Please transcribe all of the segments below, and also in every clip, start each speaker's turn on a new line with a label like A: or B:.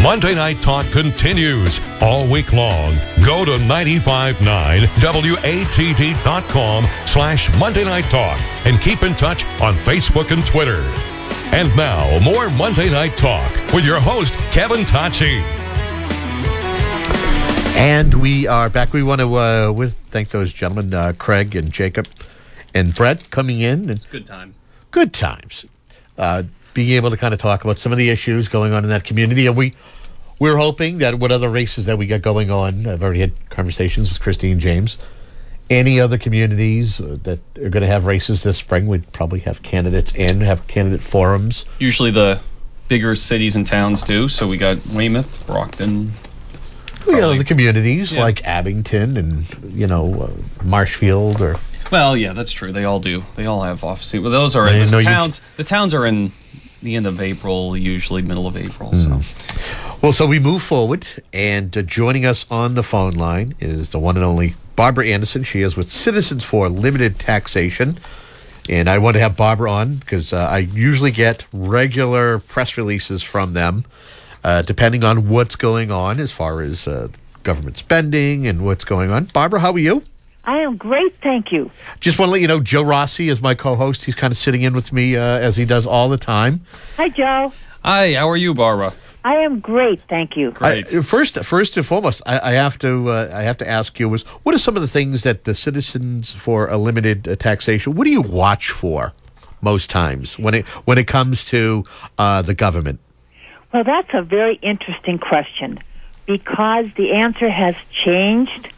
A: Monday Night Talk continues all week long. Go to 959watt.com/Monday Night Talk and keep in touch on Facebook and Twitter. And now, more Monday Night Talk with your host, Kevin Tocci.
B: And we are back. We want to thank those gentlemen, Craig and Jacob and Brett, coming in.
C: It's a good time.
B: Good times. Being able to kind of talk about some of the issues going on in that community. And we're hoping that what other races that we got going on, I've already had conversations with Christine James. Any other communities that are going to have races this spring, we'd probably have candidates in, have candidate forums.
C: Usually the bigger cities and towns do. So we got Weymouth, Brockton.
B: The communities like Abington and, Marshfield or...
C: Well, yeah, that's true. They all do. They all have offices. Well, those are in the towns. The towns are in the end of April, usually middle of April. So,
B: so we move forward, and joining us on the phone line is the one and only Barbara Anderson. She is with Citizens for Limited Taxation, and I want to have Barbara on because I usually get regular press releases from them, depending on what's going on as far as government spending and what's going on. Barbara, how are you?
D: I am great, thank you.
B: Just want to let you know, Joe Rossi is my co-host. He's kind of sitting in with me as he does all the time.
D: Hi, Joe.
C: Hi, how are you, Barbara?
D: I am great, thank you.
C: Great.
B: First and foremost, I have to ask you, what are some of the things that the Citizens for a Limited Taxation, what do you watch for most times when it comes to the government?
D: Well, that's a very interesting question because the answer has changed.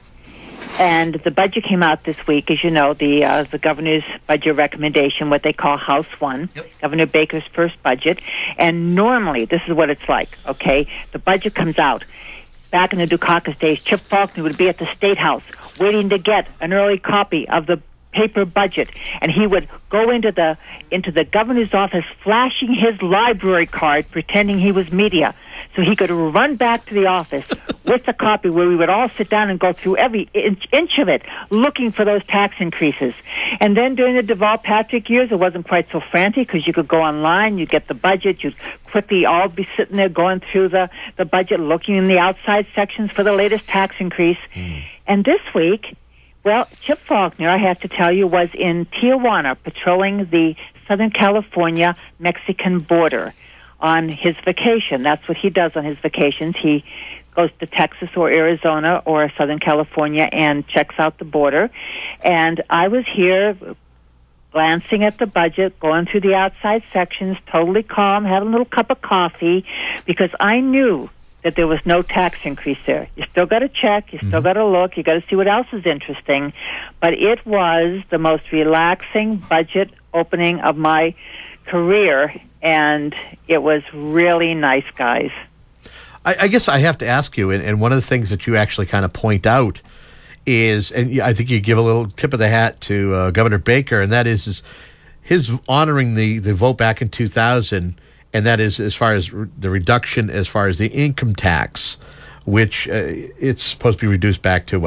D: And the budget came out this week, as you know, the governor's budget recommendation, what they call House 1, Governor Baker's first budget. And normally, this is what it's like, okay? The budget comes out. Back in the Dukakis days, Chip Faulkner would be at the State House waiting to get an early copy of the paper budget, and he would go into the governor's office flashing his library card, pretending he was media, so he could run back to the office with the copy where we would all sit down and go through every inch of it, looking for those tax increases. And then during the Deval Patrick years, it wasn't quite so frantic because you could go online, you'd get the budget, you'd quickly all be sitting there going through the budget, looking in the outside sections for the latest tax increase. And this week, well, Chip Faulkner, I have to tell you, was in Tijuana patrolling the Southern California-Mexican border on his vacation. That's what he does on his vacations. He goes to Texas or Arizona or Southern California and checks out the border. And I was here glancing at the budget, going through the outside sections, totally calm, having a little cup of coffee, because I knew that there was no tax increase there. You still got to check, you still got to look, you got to see what else is interesting. But it was the most relaxing budget opening of my career, and it was really nice, guys.
B: I guess I have to ask you, and one of the things that you actually kind of point out is, and I think you give a little tip of the hat to Governor Baker, and that is his honoring the vote back in 2000, and that is as far as the reduction as far as the income tax, which it's supposed to be reduced back to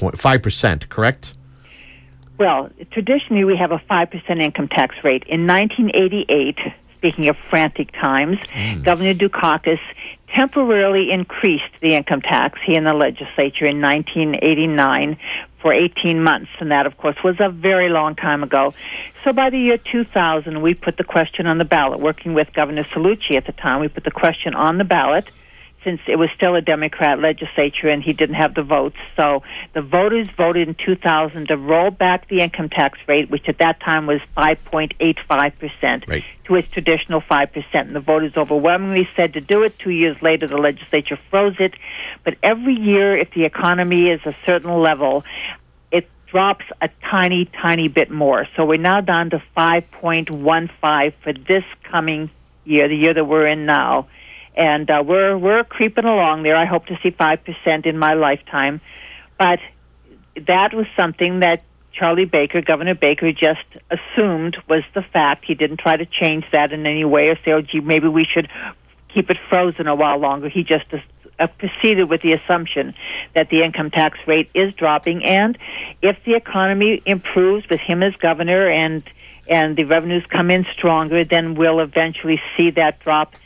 B: 5%, correct?
D: Well, traditionally we have a 5% income tax rate. In 1988, speaking of frantic times, Governor Dukakis temporarily increased the income tax, he and the legislature, in 1989 for 18 months. And that, of course, was a very long time ago. So by the year 2000, we put the question on the ballot. Working with Governor Cellucci at the time, we put the question on the ballot since it was still a Democrat legislature and he didn't have the votes. So the voters voted in 2000 to roll back the income tax rate, which at that time was 5.85%, to its traditional 5%. And the voters overwhelmingly said to do it. 2 years later, the legislature froze it. But every year, if the economy is a certain level, it drops a tiny, tiny bit more. So we're now down to 5.15 for this coming year, the year that we're in now. And we're creeping along there. I hope to see 5% in my lifetime. But that was something that Charlie Baker, Governor Baker, just assumed was the fact. He didn't try to change that in any way or say, oh, gee, maybe we should keep it frozen a while longer. He just proceeded with the assumption that the income tax rate is dropping. And if the economy improves with him as governor and the revenues come in stronger, then we'll eventually see that drop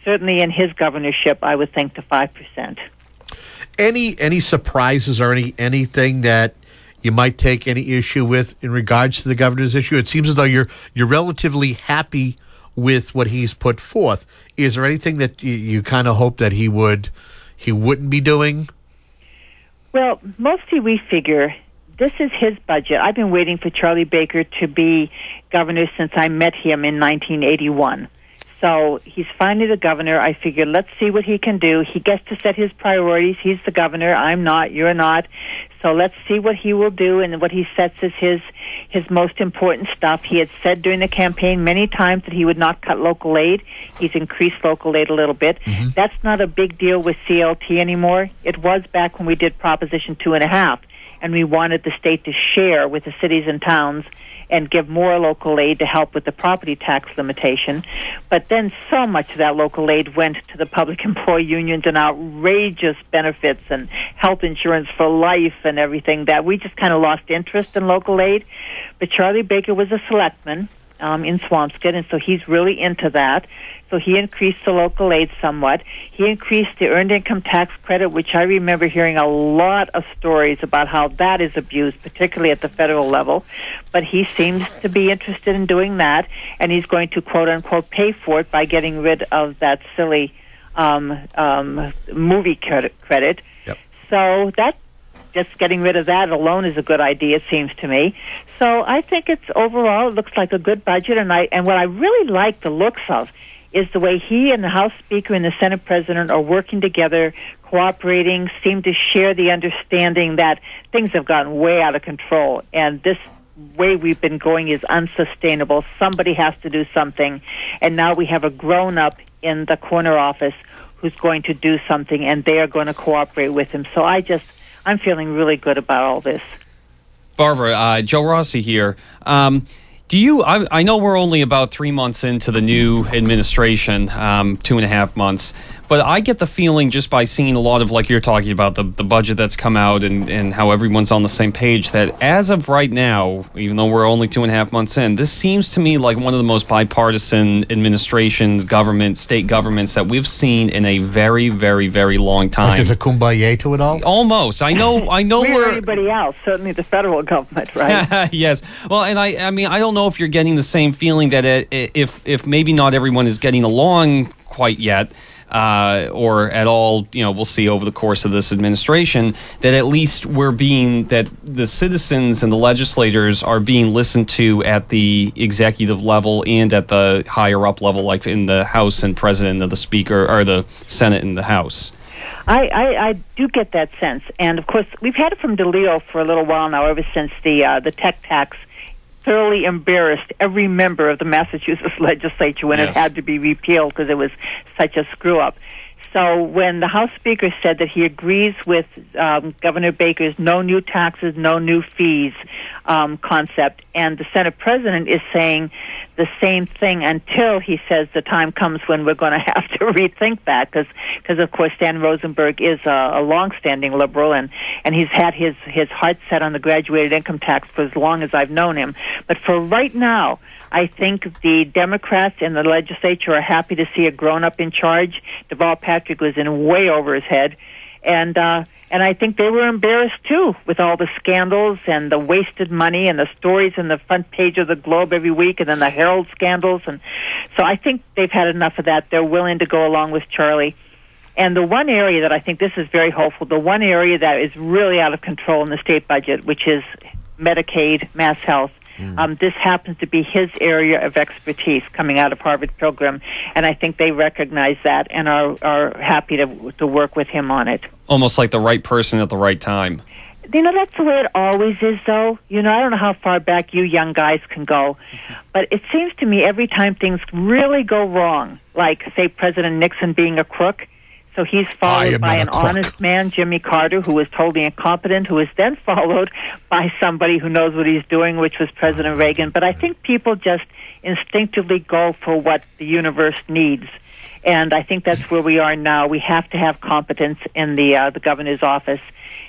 D: certainly in his governorship, I would think to 5%.
B: Any surprises or anything that you might take any issue with in regards to the governor's issue? It seems as though you're relatively happy with what he's put forth. Is there anything that you kind of hope that he wouldn't be doing?
D: Well, mostly we figure this is his budget. I've been waiting for Charlie Baker to be governor since I met him in 1981. So he's finally the governor. I figured, let's see what he can do. He gets to set his priorities. He's the governor. I'm not. You're not. So let's see what he will do, and what he sets as his most important stuff. He had said during the campaign many times that he would not cut local aid. He's increased local aid a little bit. Mm-hmm. That's not a big deal with CLT anymore. It was back when we did Proposition 2.5, and we wanted the state to share with the cities and towns and give more local aid to help with the property tax limitation. But then so much of that local aid went to the public employee unions and outrageous benefits and health insurance for life and everything that we just kind of lost interest in local aid. But Charlie Baker was a selectman in Swampscott, and so he's really into that. So he increased the local aid somewhat. He increased the earned income tax credit, which I remember hearing a lot of stories about how that is abused, particularly at the federal level. But he seems to be interested in doing that, and he's going to, quote-unquote, pay for it by getting rid of that silly movie credit.
B: Yep.
D: So that just getting rid of that alone is a good idea, it seems to me. So I think it looks like a good budget, and what I really like the looks of is the way he and the House Speaker and the Senate President are working together, cooperating, seem to share the understanding that things have gotten way out of control, and this way we've been going is unsustainable. Somebody has to do something, and now we have a grown-up in the corner office who's going to do something, and they are going to cooperate with him. So I'm feeling really good about all this.
C: Barbara, Joe Rossi here. I know we're only about 3 months into the new administration, 2.5 months, but I get the feeling just by seeing a lot of, like you're talking about, the budget that's come out and how everyone's on the same page, that as of right now, even though we're only 2.5 months in, this seems to me like one of the most bipartisan administrations, state governments that we've seen in a very, very, very long time.
B: Like there's a kumbaya to it all?
C: Almost. I know
D: we're everybody else, certainly the federal government, right?
C: Yes. Well, and I mean, I don't know if you're getting the same feeling that if maybe not everyone is getting along quite yet, or at all, we'll see over the course of this administration, that at least that the citizens and the legislators are being listened to at the executive level and at the higher up level, like in the House and President of the Speaker or the Senate and the House.
D: I do get that sense. And, of course, we've had it from DeLeo for a little while now, ever since the tech tax thoroughly embarrassed every member of the Massachusetts legislature when it had to be repealed because it was such a screw-up. So when the House Speaker said that he agrees with Governor Baker's no new taxes, no new fees concept, and the Senate President is saying the same thing until he says the time comes when we're going to have to rethink that, because of course Stan Rosenberg is a long-standing liberal, and he's had his heart set on the graduated income tax for as long as I've known him. But for right now, I think the Democrats in the legislature are happy to see a grown-up in charge. Deval Patrick was in way over his head, and I think they were embarrassed too with all the scandals and the wasted money and the stories in the front page of the Globe every week, and then the Herald scandals. And so I think they've had enough of that. They're willing to go along with Charlie. And the one area that I think this is very hopeful, the one area that is really out of control in the state budget, which is Medicaid, Mass Health. This happens to be his area of expertise coming out of Harvard Pilgrim, and I think they recognize that and are happy to work with him on it.
C: Almost like the right person at the right time.
D: That's the way it always is, though. I don't know how far back you young guys can go, but it seems to me every time things really go wrong, like, say, President Nixon being a crook, so he's followed by an honest man, Jimmy Carter, who was totally incompetent, who was then followed by somebody who knows what he's doing, which was President Reagan. But I think people just instinctively go for what the universe needs. And I think that's where we are now. We have to have competence in the governor's office.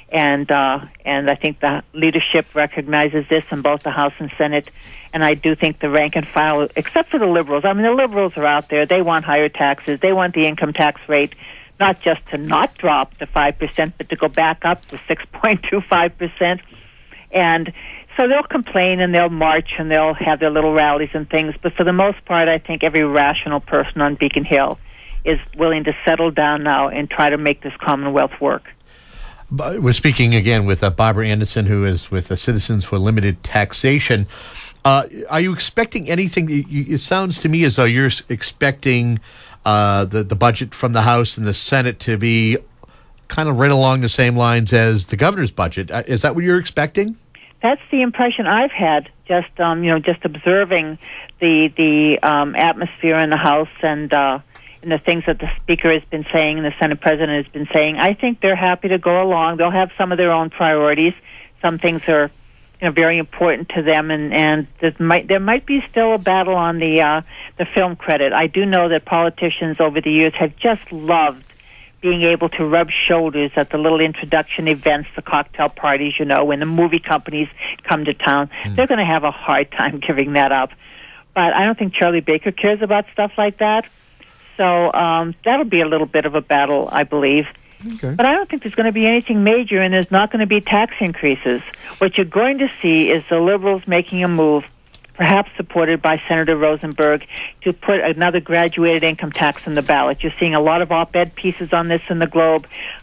D: and I think the leadership recognizes this in both the House and Senate. And I do think the rank and file, except for the liberals, I mean, the liberals are out there. They want higher taxes. They want the income tax rate not just to not drop to 5%, but to go back up to 6.25%. And so they'll complain and they'll march and they'll have their little rallies and things. But for the most part, I think every rational person on Beacon Hill is willing to settle down now and try to make this Commonwealth work.
B: We're speaking again with Barbara Anderson, who is with the Citizens for Limited Taxation. Are you expecting anything? It sounds to me as though you're expecting the budget from the House and the Senate to be kind of right along the same lines as the governor's budget. Is that what you're expecting?
D: That's the impression I've had. Just just observing the atmosphere in the House and the things that the Speaker has been saying and the Senate President has been saying. I think they're happy to go along. They'll have some of their own priorities. Some things are very important to them, and there might be still a battle on the film credit. I do know that politicians over the years have just loved being able to rub shoulders at the little introduction events, the cocktail parties, when the movie companies come to town. They're going to have a hard time giving that up. But I don't think Charlie Baker cares about stuff like that. So that'll be a little bit of a battle, I believe.
B: Okay.
D: But I don't think there's going to be anything major, and there's not going to be tax increases. What you're going to see is the Liberals making a move, perhaps supported by Senator Rosenberg, to put another graduated income tax on the ballot. You're seeing a lot of op-ed pieces on this in the Globe,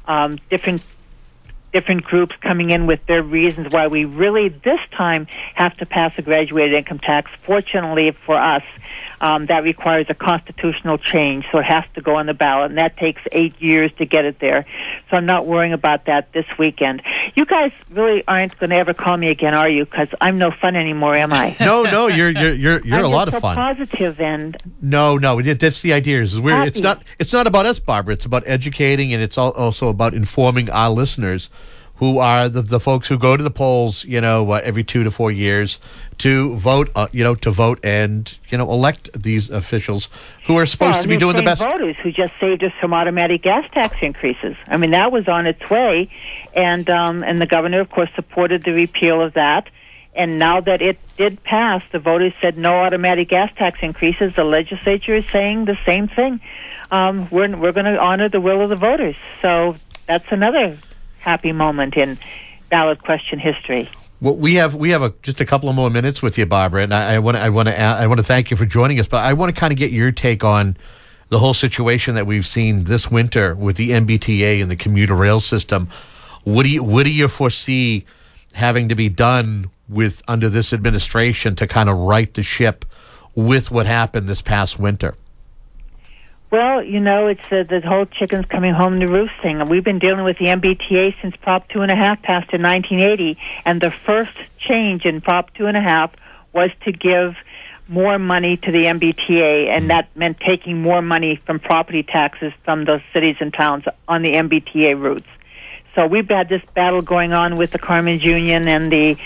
D: different groups coming in with their reasons why we really this time have to pass a graduated income tax. Fortunately for us, that requires a constitutional change, so it has to go on the ballot, and that takes 8 years to get it there. So I'm not worrying about that this weekend. You guys really aren't going to ever call me again, are you? Because I'm no fun anymore, am I?
B: No, you're a lot of
D: so
B: fun.
D: Positive and
B: No, that's the idea. It's not about us, Barbara. It's about educating, and it's also about informing our listeners, who are the folks who go to the polls, every 2 to 4 years to vote, and elect these officials who are supposed to be doing the best.
D: Voters who just saved us from automatic gas tax increases. I mean, that was on its way, and the governor, of course, supported the repeal of that. And now that it did pass, the voters said no automatic gas tax increases. The legislature is saying the same thing. We're going to honor the will of the voters. So that's another happy moment in ballot question history.
B: Well, we have just a couple of more minutes with you, Barbara, and I want to thank you for joining us. But I want to kind of get your take on the whole situation that we've seen this winter with the MBTA and the commuter rail system. What do you foresee having to be done under this administration to kind of right the ship with what happened this past winter?
D: Well, it's the whole chickens coming home to roost thing. We've been dealing with the MBTA since Prop 2.5 passed in 1980, and the first change in Prop 2.5 was to give more money to the MBTA, and that meant taking more money from property taxes from those cities and towns on the MBTA routes. So we've had this battle going on with the Carmen's Union and the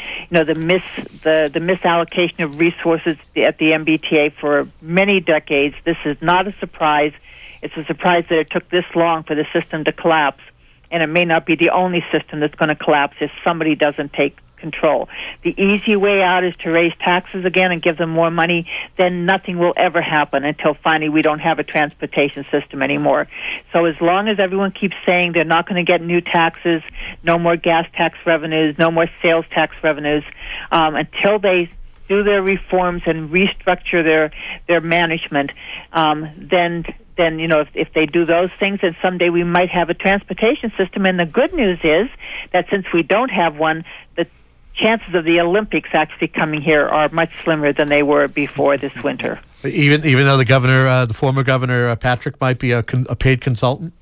D: misallocation of resources at the MBTA for many decades. This is not a surprise. It's a surprise that it took this long for the system to collapse, and it may not be the only system that's going to collapse if somebody doesn't take control. The easy way out is to raise taxes again and give them more money. Then nothing will ever happen until finally we don't have a transportation system anymore. So as long as everyone keeps saying they're not going to get new taxes, no more gas tax revenues, no more sales tax revenues, until they do their reforms and restructure their management, then if they do those things, then someday we might have a transportation system. And the good news is that since we don't have one, the chances of the Olympics actually coming here are much slimmer than they were before this winter.
B: Even though the former governor Patrick might be a paid consultant.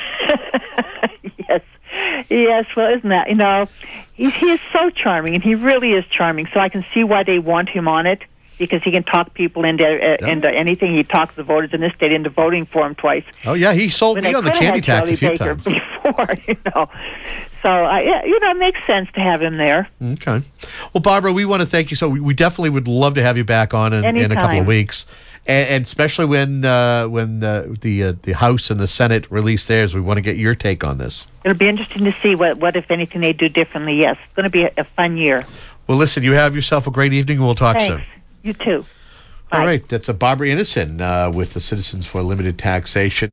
D: Yes. Well, isn't that he is so charming, and he really is charming. So I can see why they want him on it. because he can talk people into anything. He talks the voters in this state into voting for him twice.
B: Oh, yeah, he sold me on the candy tax a few
D: Baker
B: times.
D: Before, So, it makes sense to have him there.
B: Okay. Well, Barbara, we want to thank you. So we definitely would love to have you back on in a couple of weeks. And especially when the House and the Senate release theirs, we want to get your take on this.
D: It'll be interesting to see what if anything, they do differently. Yes, it's going to be a fun year.
B: Well, listen, you have yourself a great evening, and we'll talk soon.
D: You too. Bye.
B: All right, that's Barbara Innocent with the Citizens for Limited Taxation.